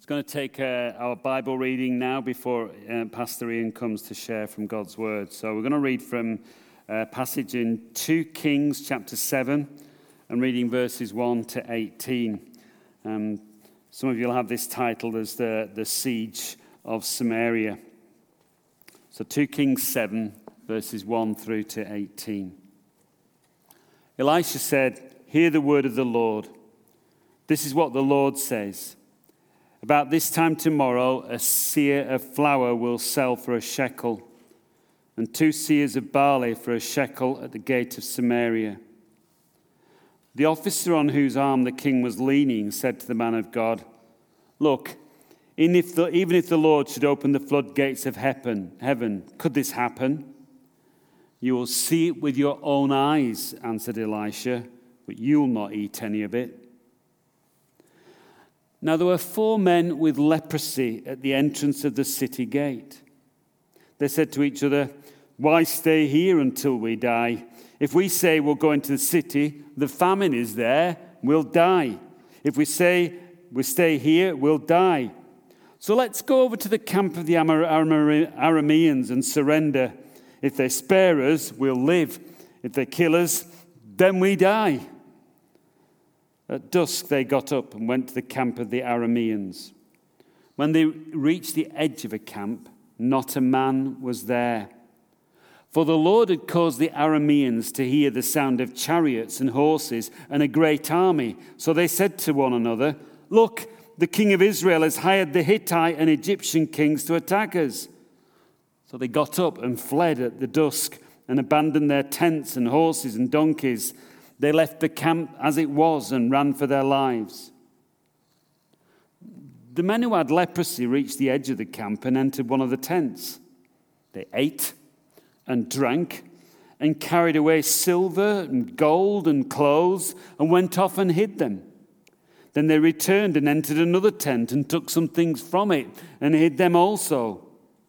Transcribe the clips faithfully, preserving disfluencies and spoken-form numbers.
Going to take uh, our Bible reading now before uh, Pastor Ian comes to share from God's Word. So we're going to read from a passage in two Kings chapter seven and reading verses one to eighteen. Um, some of you will have this titled as the, the Siege of Samaria. So two Kings seven, verses one through to eighteen. Elisha said, "Hear the word of the Lord. This is what the Lord says. About this time tomorrow, a seah of flour will sell for a shekel, and two seahs of barley for a shekel at the gate of Samaria." The officer on whose arm the king was leaning said to the man of God, "Look, even if the, even if the Lord should open the floodgates of heaven, heaven, could this happen?" "You will see it with your own eyes," answered Elisha, "but you'll not eat any of it." Now there were four men with leprosy at the entrance of the city gate. They said to each other, "Why stay here until we die? If we say we'll go into the city, the famine is there, we'll die. If we say we stay here, we'll die. So let's go over to the camp of the Arameans and surrender. If they spare us, we'll live. If they kill us, then we die." At dusk they got up and went to the camp of the Arameans. When they reached the edge of a camp, not a man was there. For the Lord had caused the Arameans to hear the sound of chariots and horses and a great army. So they said to one another, "Look, the king of Israel has hired the Hittite and Egyptian kings to attack us." So they got up and fled at the dusk and abandoned their tents and horses and donkeys. They left the camp as it was and ran for their lives. The men who had leprosy reached the edge of the camp and entered one of the tents. They ate and drank and carried away silver and gold and clothes and went off and hid them. Then they returned and entered another tent and took some things from it and hid them also.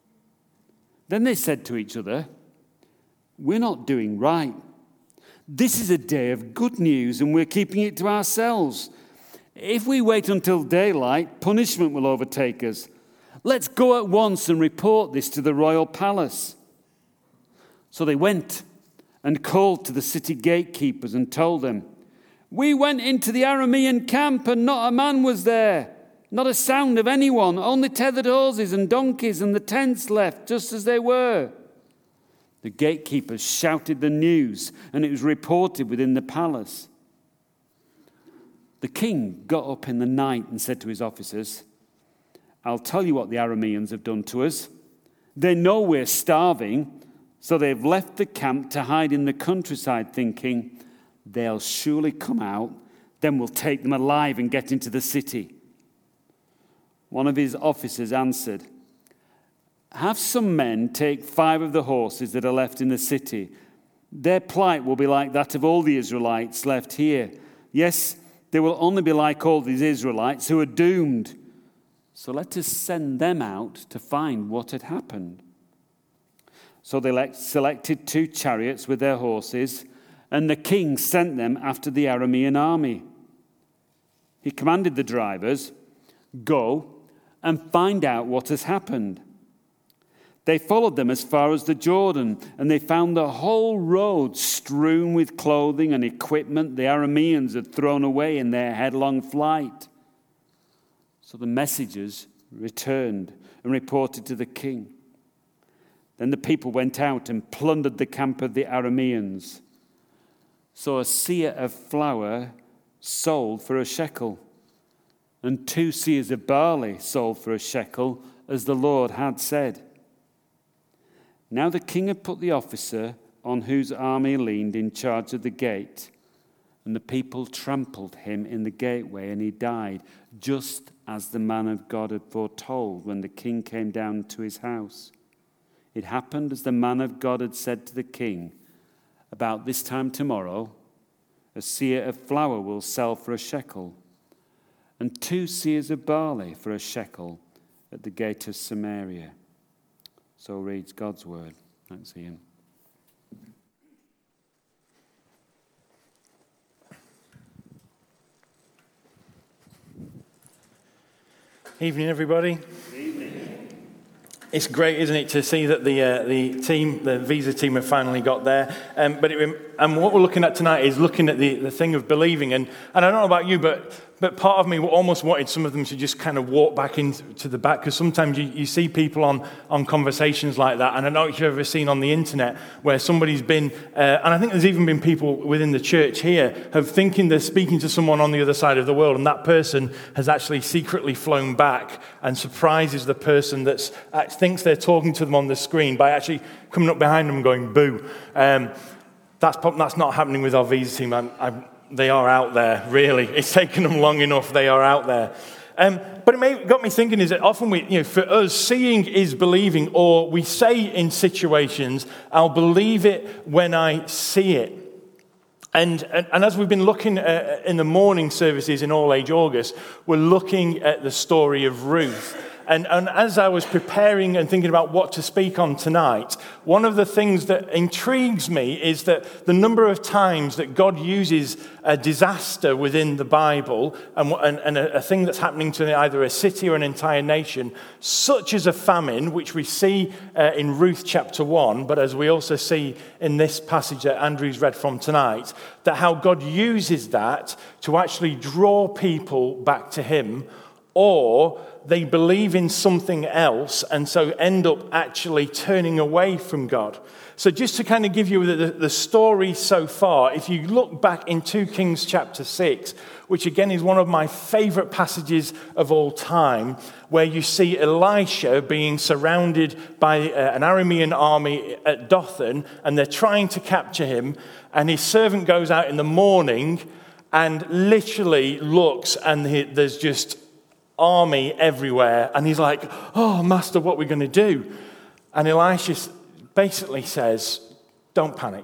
Then they said to each other, "We're not doing right. This is a day of good news, and we're keeping it to ourselves. If we wait until daylight, punishment will overtake us. Let's go at once and report this to the royal palace." So they went and called to the city gatekeepers and told them, "We went into the Aramean camp, and not a man was there, not a sound of anyone, only tethered horses and donkeys and the tents left just as they were." The gatekeepers shouted the news, and it was reported within the palace. The king got up in the night and said to his officers, "I'll tell you what the Arameans have done to us. They know we're starving, so they've left the camp to hide in the countryside, thinking, they'll surely come out, then we'll take them alive and get into the city." One of his officers answered, "Have some men take five of the horses that are left in the city. Their plight will be like that of all the Israelites left here. Yes, they will only be like all these Israelites who are doomed. So let us send them out to find what had happened." So they selected two chariots with their horses, and the king sent them after the Aramean army. He commanded the drivers, "Go and find out what has happened." They followed them as far as the Jordan, and they found the whole road strewn with clothing and equipment the Arameans had thrown away in their headlong flight. So the messengers returned and reported to the king. Then the people went out and plundered the camp of the Arameans. So a seah of flour sold for a shekel, and two seahs of barley sold for a shekel, as the Lord had said. Now the king had put the officer on whose arm he leaned in charge of the gate, and the people trampled him in the gateway, and he died, just as the man of God had foretold when the king came down to his house. It happened as the man of God had said to the king, "About this time tomorrow, a seah of flour will sell for a shekel, and two seahs of barley for a shekel at the gate of Samaria." So reads God's word. Thanks, Ian. Evening, everybody. Evening. It's great, isn't it, to see that the uh, the team, the Visa team, have finally got there. Um, but it, and what we're looking at tonight is looking at the, the thing of believing. And, and I don't know about you, but but part of me almost wanted some of them to just kind of walk back into the back, because sometimes you, you see people on, on conversations like that. And I don't know if you've ever seen on the internet where somebody's been, uh, and I think there's even been people within the church here, have thinking they're speaking to someone on the other side of the world, and that person has actually secretly flown back and surprises the person that thinks they're talking to them on the screen by actually coming up behind them and going, boo. Um, that's, that's not happening with our Visa team. I'm, I'm, They are out there, really. It's taken them long enough. They are out there. Um, but it may, got me thinking is that often we, you know, for us, seeing is believing, or we say in situations, I'll believe it when I see it. And, and, and as we've been looking at, in the morning services in All Age August, we're looking at the story of Ruth. And, and as I was preparing and thinking about what to speak on tonight, one of the things that intrigues me is that the number of times that God uses a disaster within the Bible and, and, and a, a thing that's happening to either a city or an entire nation, such as a famine, which we see uh, in Ruth chapter one, but as we also see in this passage that Andrew's read from tonight, that how God uses that to actually draw people back to him, or they believe in something else and so end up actually turning away from God. So just to kind of give you the, the story so far, if you look back in Second Kings chapter six, which again is one of my favorite passages of all time, where you see Elisha being surrounded by uh, an Aramean army at Dothan, and they're trying to capture him, and his servant goes out in the morning and literally looks, and he, there's just army everywhere, and he's like, oh, master, what are we going to do? And Elisha basically says, don't panic.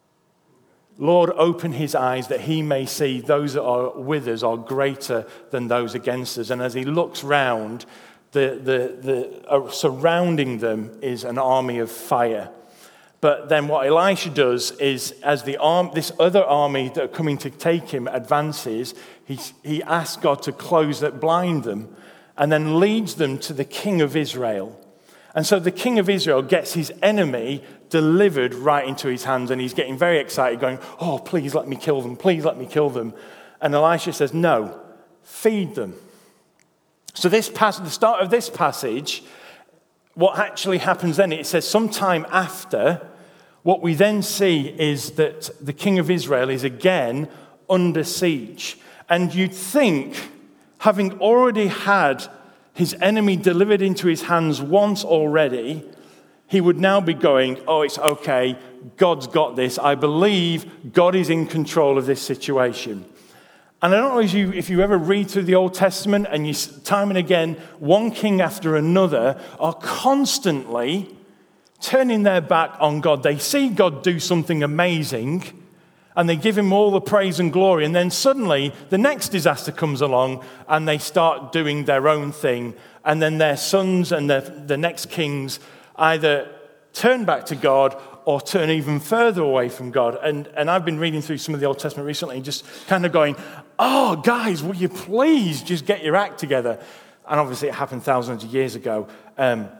Lord, open his eyes that he may see those that are with us are greater than those against us. And as he looks round, the, the, the uh, surrounding them is an army of fire. But then what Elisha does is, as the arm, this other army that are coming to take him advances, he, he asks God to close that, blind them, and then leads them to the king of Israel. And so the king of Israel gets his enemy delivered right into his hands, and he's getting very excited, going, oh, please let me kill them, please let me kill them. And Elisha says, no, feed them. So this passage, the start of this passage, what actually happens then, it says sometime after, what we then see is that the king of Israel is again under siege. And you'd think, having already had his enemy delivered into his hands once already, he would now be going, oh, it's okay, God's got this. I believe God is in control of this situation. And I don't know if you, if you ever read through the Old Testament, and you, time and again, one king after another are constantly turning their back on God. They see God do something amazing, and they give him all the praise and glory, and then suddenly the next disaster comes along, and they start doing their own thing, and then their sons and their, the next kings either turn back to God or turn even further away from God. And, and I've been reading through some of the Old Testament recently and just kind of going, oh, guys, will you please just get your act together? And obviously it happened thousands of years ago. Um,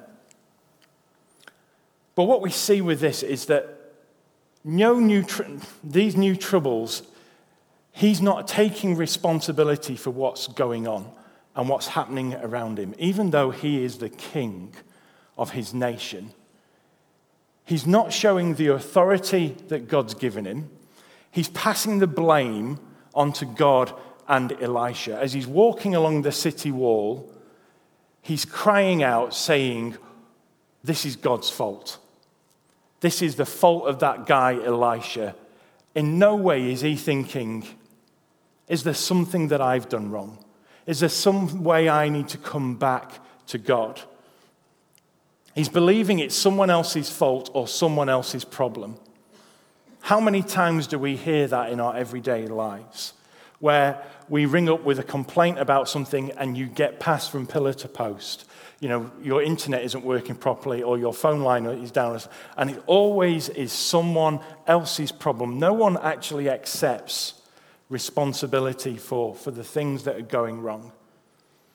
but what we see with this is that no new tr- these new troubles, he's not taking responsibility for what's going on and what's happening around him, even though he is the king of his nation. He's not showing the authority that God's given him. He's passing the blame onto God and Elisha. As he's walking along the city wall, he's crying out, saying, this is God's fault. This is the fault of that guy, Elisha. In no way is he thinking, is there something that I've done wrong? Is there some way I need to come back to God? He's believing it's someone else's fault or someone else's problem. How many times do we hear that in our everyday lives, where we ring up with a complaint about something and you get passed from pillar to post? You know, your internet isn't working properly or your phone line is down, and it always is someone else's problem. No one actually accepts responsibility for, for the things that are going wrong.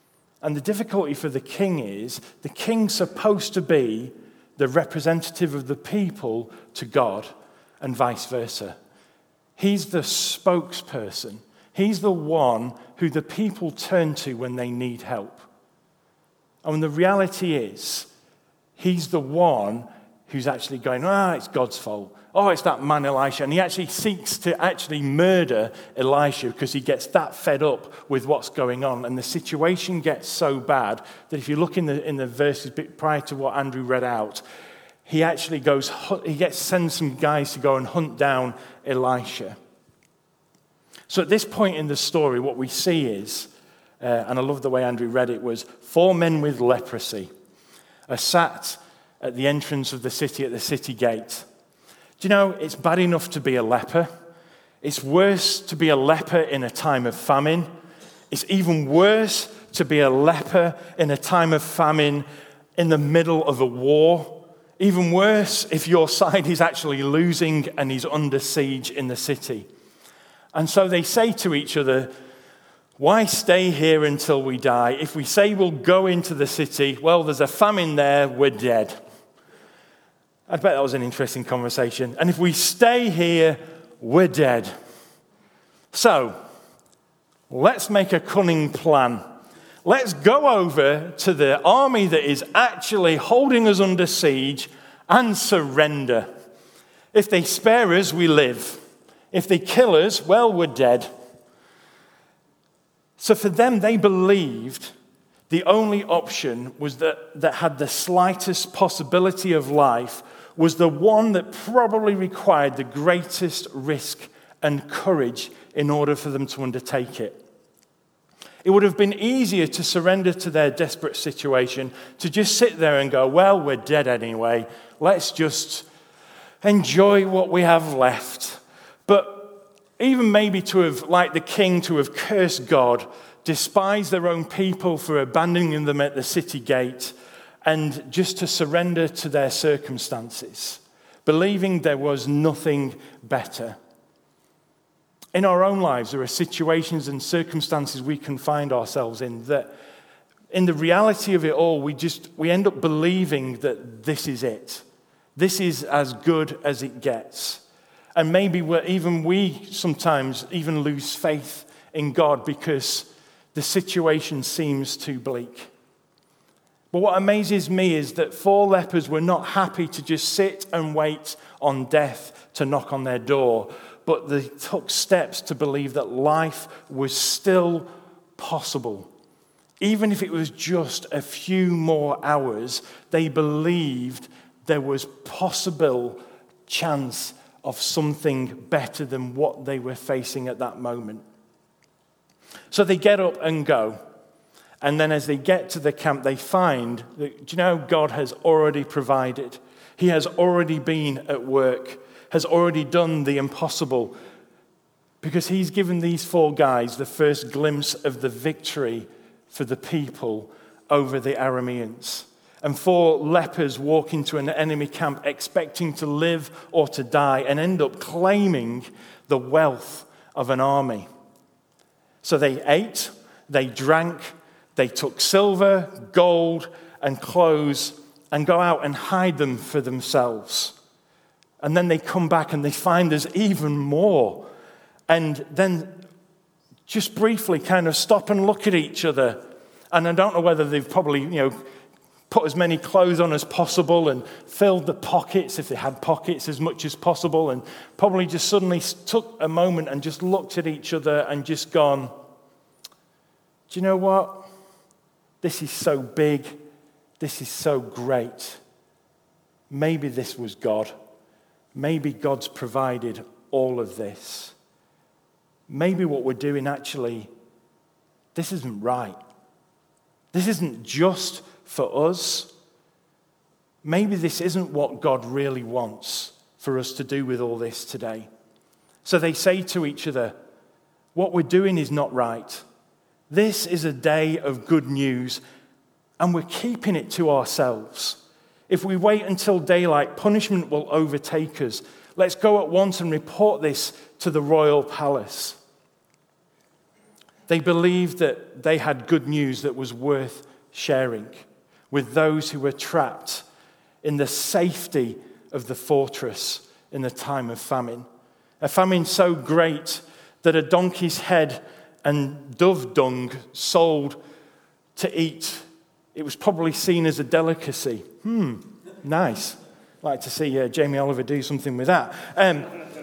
And the difficulty for the king is, the king's supposed to be the representative of the people to God and vice versa. He's the spokesperson. He's the one who the people turn to when they need help. And the reality is, he's the one who's actually going, ah, it's God's fault. Oh, it's that man Elisha. And he actually seeks to actually murder Elisha because he gets that fed up with what's going on. And the situation gets so bad that if you look in the in the verses prior to what Andrew read out, he actually goes, he gets sends some guys to go and hunt down Elisha. So at this point in the story, what we see is, uh, and I love the way Andrew read it, was four men with leprosy are sat at the entrance of the city, at the city gate. Do you know, it's bad enough to be a leper. It's worse to be a leper in a time of famine. It's even worse to be a leper in a time of famine in the middle of a war. Even worse if your side is actually losing and is under siege in the city. And so they say to each other, why stay here until we die? If we say we'll go into the city, well, there's a famine there, we're dead. I bet that was an interesting conversation. And if we stay here, we're dead. So, let's make a cunning plan. Let's go over to the army that is actually holding us under siege and surrender. If they spare us, we live. If they kill us, well, we're dead. So for them, they believed the only option was that, that had the slightest possibility of life was the one that probably required the greatest risk and courage in order for them to undertake it. It would have been easier to surrender to their desperate situation, to just sit there and go, well, we're dead anyway. Let's just enjoy what we have left. But even maybe to have, like the king, to have cursed God, despised their own people for abandoning them at the city gate, and just to surrender to their circumstances, believing there was nothing better. In our own lives, there are situations and circumstances we can find ourselves in that, in the reality of it all, we just we end up believing that this is it. This is as good as it gets. And maybe we're, even we sometimes even lose faith in God because the situation seems too bleak. But what amazes me is that four lepers were not happy to just sit and wait on death to knock on their door, but they took steps to believe that life was still possible. Even if it was just a few more hours, they believed there was possible chance of something better than what they were facing at that moment. So they get up and go. And then as they get to the camp, they find that, do you know, God has already provided. He has already been at work, has already done the impossible, because he's given these four guys the first glimpse of the victory for the people over the Arameans. And four lepers walk into an enemy camp expecting to live or to die and end up claiming the wealth of an army. So they ate, they drank, they took silver, gold, and clothes and go out and hide them for themselves. And then they come back and they find there's even more. And then just briefly kind of stop and look at each other. And I don't know whether they've probably, you know, put as many clothes on as possible and filled the pockets, if they had pockets, as much as possible, and probably just suddenly took a moment and just looked at each other and just gone, do you know what? This is so big. This is so great. Maybe this was God. Maybe God's provided all of this. Maybe what we're doing actually, this isn't right. This isn't just for us. Maybe this isn't what God really wants for us to do with all this today. So they say to each other, what we're doing is not right. This is a day of good news, and we're keeping it to ourselves. If we wait until daylight, punishment will overtake us. Let's go at once and report this to the royal palace. They believed that they had good news that was worth sharing with those who were trapped in the safety of the fortress in the time of famine. A famine so great that a donkey's head and dove dung sold to eat, it was probably seen as a delicacy. Hmm, nice. I'd like to see uh, Jamie Oliver do something with that. Um,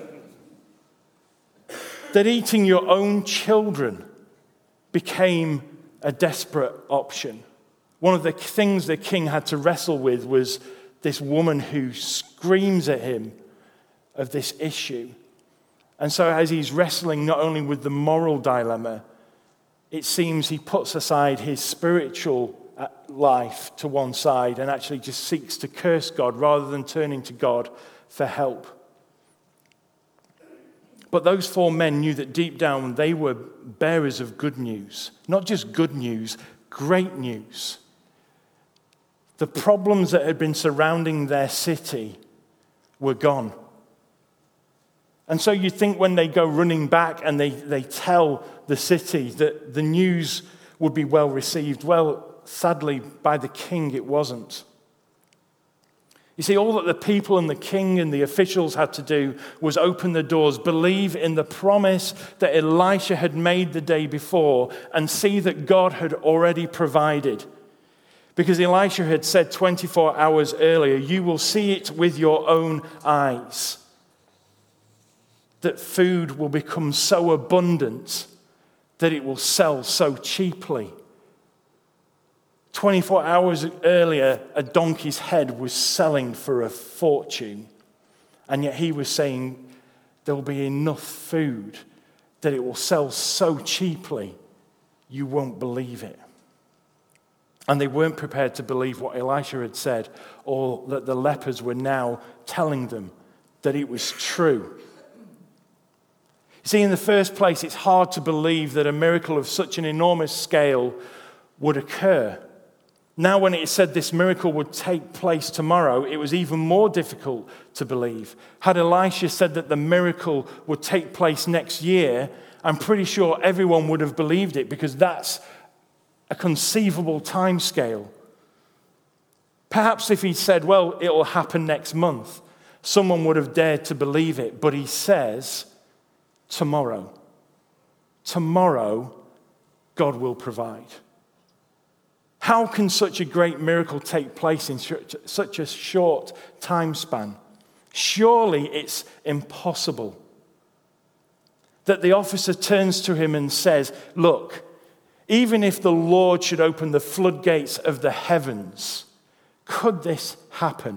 that eating your own children became a desperate option. One of the things the king had to wrestle with was this woman who screams at him of this issue. And so as he's wrestling not only with the moral dilemma, it seems he puts aside his spiritual life to one side and actually just seeks to curse God rather than turning to God for help. But those four men knew that deep down they were bearers of good news. Not just good news, great news. The problems that had been surrounding their city were gone. And so you think when they go running back and they, they tell the city that the news would be well received. Well, sadly, by the king it wasn't. You see, all that the people and the king and the officials had to do was open the doors, believe in the promise that Elisha had made the day before, and see that God had already provided. Because Elisha had said twenty-four hours earlier, you will see it with your own eyes. That food will become so abundant that it will sell so cheaply. twenty-four hours earlier, a donkey's head was selling for a fortune. And yet he was saying there will be enough food that it will sell so cheaply, you won't believe it. And they weren't prepared to believe what Elisha had said, or that the lepers were now telling them that it was true. You see, in the first place, it's hard to believe that a miracle of such an enormous scale would occur. Now, when it said this miracle would take place tomorrow, it was even more difficult to believe. Had Elisha said that the miracle would take place next year, I'm pretty sure everyone would have believed it, because that's a conceivable time scale. Perhaps if he said, well, it will happen next month, someone would have dared to believe it. But he says, tomorrow. Tomorrow, God will provide. How can such a great miracle take place in such a short time span? Surely it's impossible. That the officer turns to him and says, look, even if the Lord should open the floodgates of the heavens, could this happen?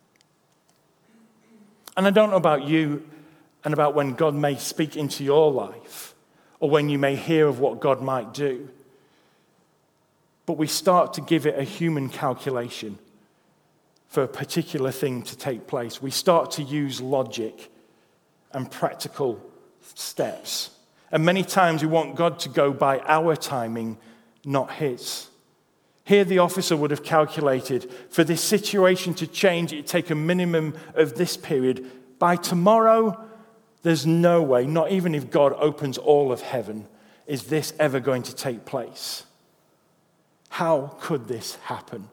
And I don't know about you and about when God may speak into your life, or when you may hear of what God might do. But we start to give it a human calculation for a particular thing to take place. We start to use logic and practical steps. And many times we want God to go by our timing, not his. Here the officer would have calculated, for this situation to change, it'd take a minimum of this period. By tomorrow, there's no way, not even if God opens all of heaven, is this ever going to take place. How could this happen?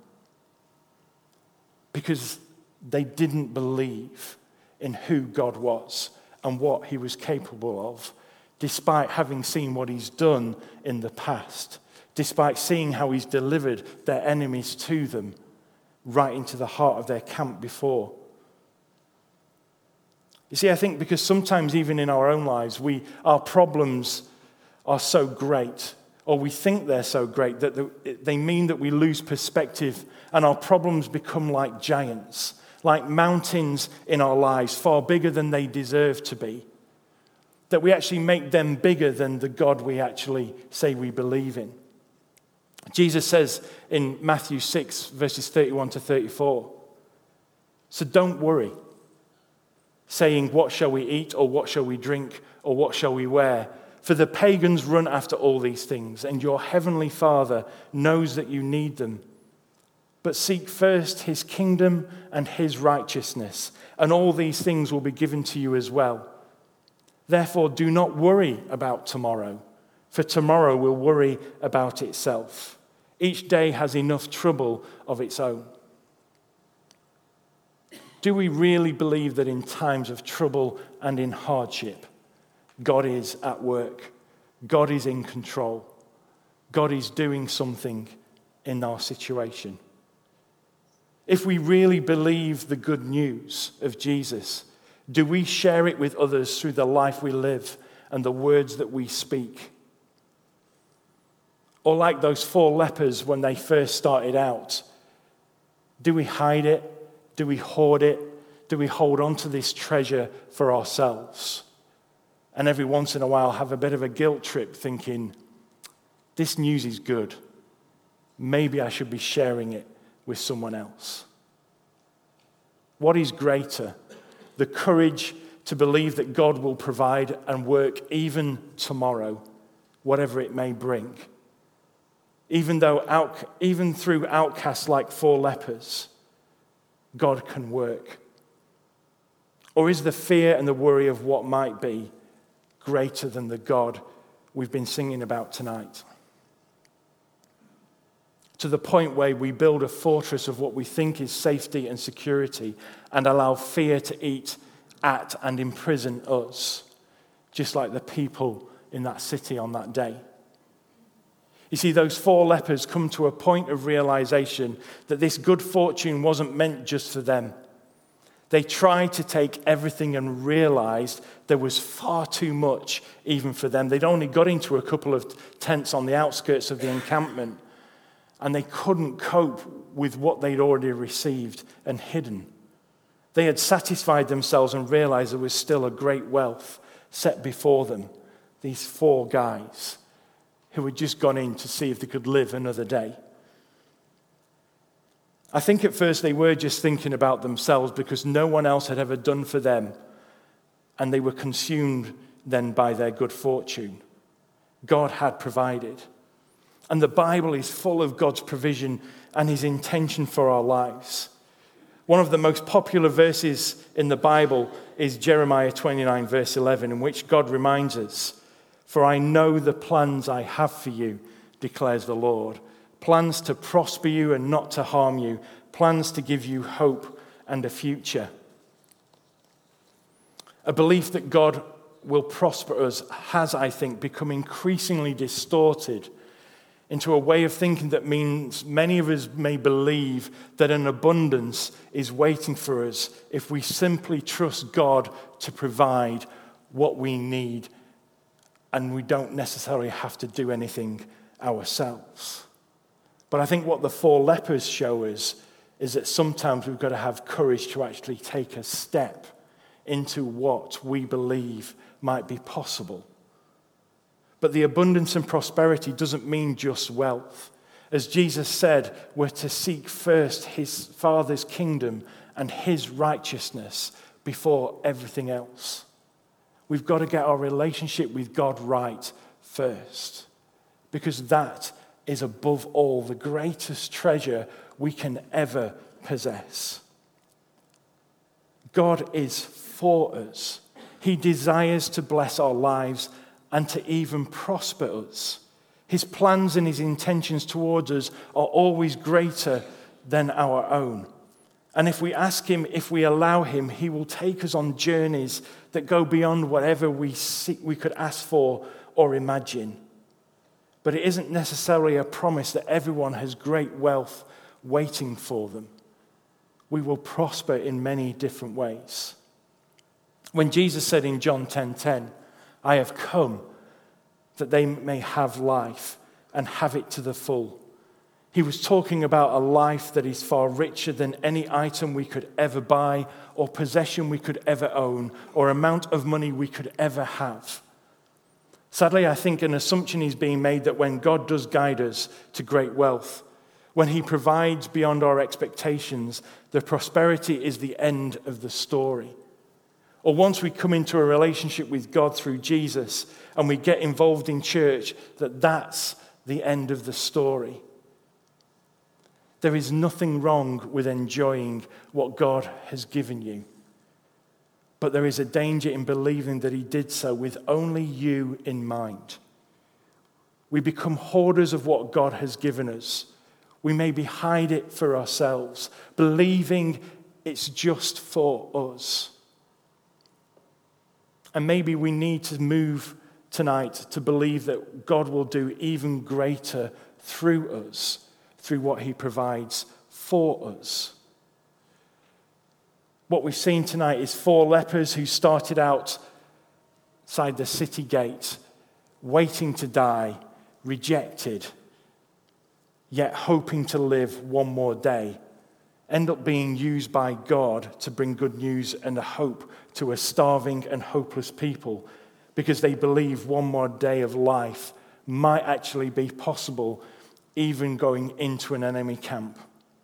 Because they didn't believe in who God was and what he was capable of, despite having seen what he's done in the past, despite seeing how he's delivered their enemies to them right into the heart of their camp before. You see, I think because sometimes even in our own lives, we our problems are so great, or we think they're so great, that they mean that we lose perspective and our problems become like giants, like mountains in our lives, far bigger than they deserve to be. That we actually make them bigger than the God we actually say we believe in. Jesus says in Matthew six, verses thirty-one to thirty-four, so don't worry, saying, what shall we eat, or what shall we drink, or what shall we wear? For the pagans run after all these things, and your heavenly Father knows that you need them. But seek first his kingdom and his righteousness, and all these things will be given to you as well. Therefore, do not worry about tomorrow, for tomorrow will worry about itself. Each day has enough trouble of its own. Do we really believe that in times of trouble and in hardship, God is at work? God is in control. God is doing something in our situation. If we really believe the good news of Jesus, do we share it with others through the life we live and the words that we speak? Or like those four lepers when they first started out, do we hide it? Do we hoard it? Do we hold on to this treasure for ourselves? And every once in a while have a bit of a guilt trip thinking, this news is good. Maybe I should be sharing it with someone else. What is greater? The courage to believe that God will provide and work even tomorrow, whatever it may bring. Even though out, even through outcasts like four lepers, God can work. Or is the fear and the worry of what might be greater than the God we've been singing about tonight? To the point where we build a fortress of what we think is safety and security and allow fear to eat at and imprison us, just like the people in that city on that day. You see, those four lepers come to a point of realization that this good fortune wasn't meant just for them. They tried to take everything and realized there was far too much even for them. They'd only got into a couple of tents on the outskirts of the encampment, and they couldn't cope with what they'd already received and hidden. They had satisfied themselves and realized there was still a great wealth set before them. These four guys who had just gone in to see if they could live another day. I think at first they were just thinking about themselves because no one else had ever done for them, and they were consumed then by their good fortune. God had provided. And the Bible is full of God's provision and his intention for our lives. One of the most popular verses in the Bible is Jeremiah twenty-nine, verse eleven, in which God reminds us, "For I know the plans I have for you, declares the Lord. Plans to prosper you and not to harm you. Plans to give you hope and a future." A belief that God will prosper us has, I think, become increasingly distorted into a way of thinking that means many of us may believe that an abundance is waiting for us if we simply trust God to provide what we need and we don't necessarily have to do anything ourselves. But I think what the four lepers show us is that sometimes we've got to have courage to actually take a step into what we believe might be possible. But the abundance and prosperity doesn't mean just wealth. As Jesus said, we're to seek first his Father's kingdom and his righteousness before everything else. We've got to get our relationship with God right first, because that is above all the greatest treasure we can ever possess. God is for us. He desires to bless our lives and to even prosper us. His plans and his intentions towards us are always greater than our own. And if we ask him, if we allow him, he will take us on journeys that go beyond whatever we see, we could ask for or imagine. But it isn't necessarily a promise that everyone has great wealth waiting for them. We will prosper in many different ways. When Jesus said in John ten ten, "I have come that they may have life and have it to the full," he was talking about a life that is far richer than any item we could ever buy or possession we could ever own or amount of money we could ever have. Sadly, I think an assumption is being made that when God does guide us to great wealth, when he provides beyond our expectations, the prosperity is the end of the story. Or once we come into a relationship with God through Jesus and we get involved in church, that that's the end of the story. There is nothing wrong with enjoying what God has given you. But there is a danger in believing that he did so with only you in mind. We become hoarders of what God has given us. We maybe hide it for ourselves, believing it's just for us. And maybe we need to move tonight to believe that God will do even greater through us, through what he provides for us. What we've seen tonight is four lepers who started out outside the city gate, waiting to die, rejected, yet hoping to live one more day, end up being used by God to bring good news and a hope to a starving and hopeless people, because they believe one more day of life might actually be possible, even going into an enemy camp.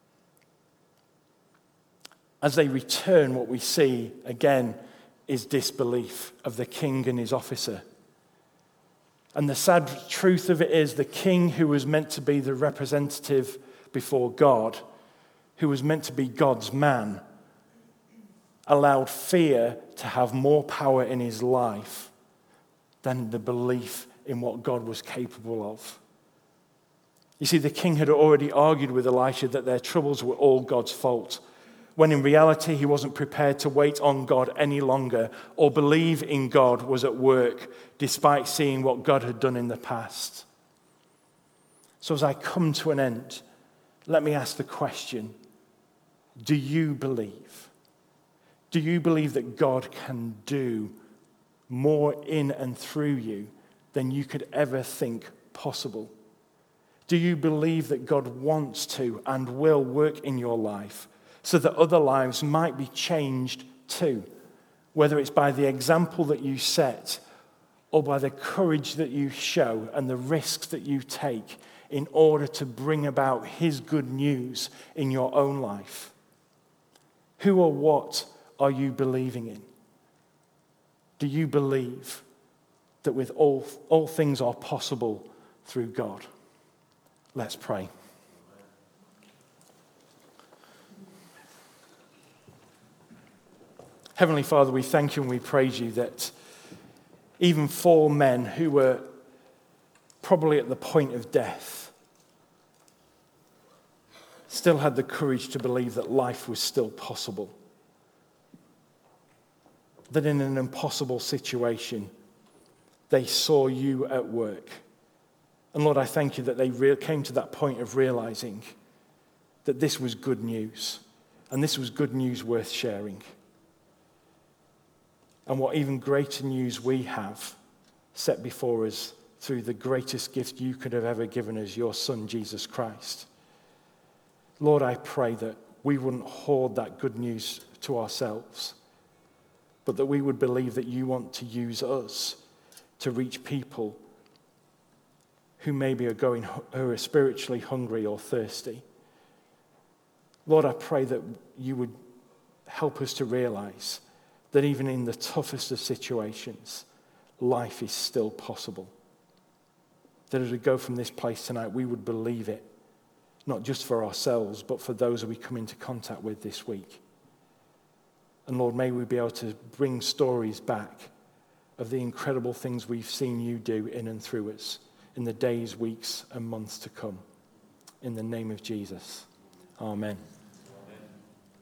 As they return, what we see again is disbelief of the king and his officer. And the sad truth of it is, the king, who was meant to be the representative before God, who was meant to be God's man, allowed fear to have more power in his life than the belief in what God was capable of. You see, the king had already argued with Elisha that their troubles were all God's fault, when in reality he wasn't prepared to wait on God any longer or believe in God was at work, despite seeing what God had done in the past. So as I come to an end, let me ask the question, do you believe? Do you believe that God can do more in and through you than you could ever think possible? Do you believe that God wants to and will work in your life so that other lives might be changed too, whether it's by the example that you set or by the courage that you show and the risks that you take in order to bring about his good news in your own life? Who or what are you believing in? Do you believe that with all, all things are possible through God? Let's pray. Heavenly Father, we thank you and we praise you that even four men who were probably at the point of death still had the courage to believe that life was still possible. That in an impossible situation, they saw you at work. And Lord, I thank you that they re- came to that point of realizing that this was good news, and this was good news worth sharing. And what even greater news we have set before us through the greatest gift you could have ever given us, your Son, Jesus Christ. Lord, I pray that we wouldn't hoard that good news to ourselves, but that we would believe that you want to use us to reach people who maybe are going, who are spiritually hungry or thirsty. Lord, I pray that you would help us to realize that even in the toughest of situations, life is still possible. That as we go from this place tonight, we would believe it, not just for ourselves, but for those that we come into contact with this week. And Lord, may we be able to bring stories back of the incredible things we've seen you do in and through us in the days, weeks, and months to come. In the name of Jesus, amen.